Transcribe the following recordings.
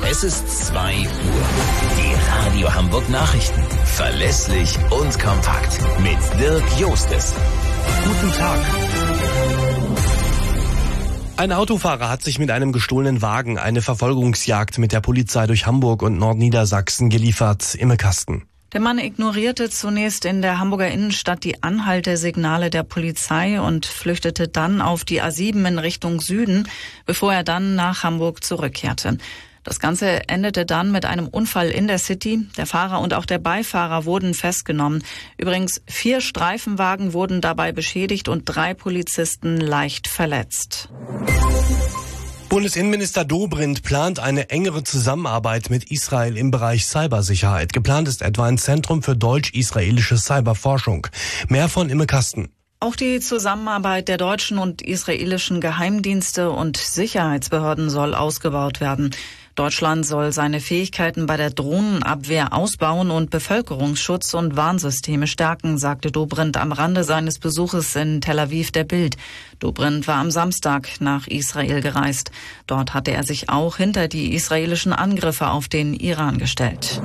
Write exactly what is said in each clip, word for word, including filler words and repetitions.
Es ist zwei Uhr. Die Radio Hamburg Nachrichten. Verlässlich und kompakt. Mit Dirk Jostes. Guten Tag. Ein Autofahrer hat sich mit einem gestohlenen Wagen eine Verfolgungsjagd mit der Polizei durch Hamburg und Nordniedersachsen geliefert. Imme Kasten. Der Mann ignorierte zunächst in der Hamburger Innenstadt die Anhaltesignale der Polizei und flüchtete dann auf die A sieben in Richtung Süden, bevor er dann nach Hamburg zurückkehrte. Das Ganze endete dann mit einem Unfall in der City. Der Fahrer und auch der Beifahrer wurden festgenommen. Übrigens, vier Streifenwagen wurden dabei beschädigt und drei Polizisten leicht verletzt. Bundesinnenminister Dobrindt plant eine engere Zusammenarbeit mit Israel im Bereich Cybersicherheit. Geplant ist etwa ein Zentrum für deutsch-israelische Cyberforschung. Mehr von Imme Kasten. Auch die Zusammenarbeit der deutschen und israelischen Geheimdienste und Sicherheitsbehörden soll ausgebaut werden. Deutschland soll seine Fähigkeiten bei der Drohnenabwehr ausbauen und Bevölkerungsschutz und Warnsysteme stärken, sagte Dobrindt am Rande seines Besuches in Tel Aviv der Bild. Dobrindt war am Samstag nach Israel gereist. Dort hatte er sich auch hinter die israelischen Angriffe auf den Iran gestellt.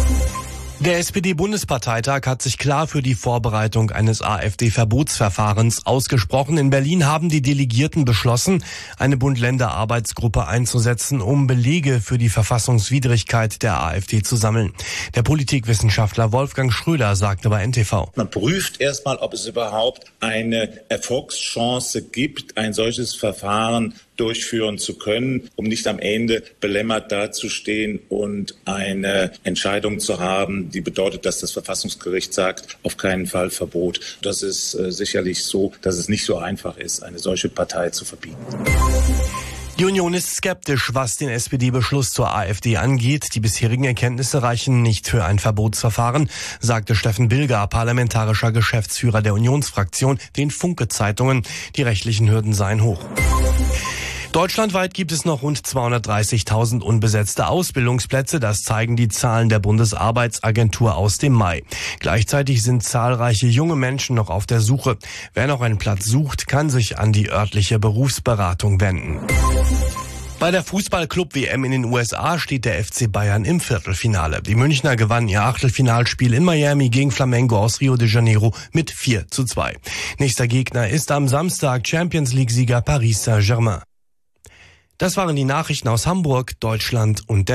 Der S P D-Bundesparteitag hat sich klar für die Vorbereitung eines AfD-Verbotsverfahrens ausgesprochen. In Berlin haben die Delegierten beschlossen, eine Bund-Länder-Arbeitsgruppe einzusetzen, um Belege für die Verfassungswidrigkeit der AfD zu sammeln. Der Politikwissenschaftler Wolfgang Schröder sagte bei N T V: Man prüft erstmal, ob es überhaupt eine Erfolgschance gibt, ein solches Verfahren durchführen zu können, um nicht am Ende belämmert dazustehen und eine Entscheidung zu haben, die bedeutet, dass das Verfassungsgericht sagt, auf keinen Fall Verbot. Das ist äh, sicherlich so, dass es nicht so einfach ist, eine solche Partei zu verbieten. Die Union ist skeptisch, was den S P D-Beschluss zur AfD angeht. Die bisherigen Erkenntnisse reichen nicht für ein Verbotsverfahren, sagte Steffen Bilger, parlamentarischer Geschäftsführer der Unionsfraktion, den Funke-Zeitungen. Die rechtlichen Hürden seien hoch. Deutschlandweit gibt es noch rund zweihundertdreißigtausend unbesetzte Ausbildungsplätze. Das zeigen die Zahlen der Bundesarbeitsagentur aus dem Mai. Gleichzeitig sind zahlreiche junge Menschen noch auf der Suche. Wer noch einen Platz sucht, kann sich an die örtliche Berufsberatung wenden. Bei der Fußball-Club-W M in den U S A steht der F C Bayern im Viertelfinale. Die Münchner gewannen ihr Achtelfinalspiel in Miami gegen Flamengo aus Rio de Janeiro mit vier zu zwei. Nächster Gegner ist am Samstag Champions League-Sieger Paris Saint-Germain. Das waren die Nachrichten aus Hamburg, Deutschland und der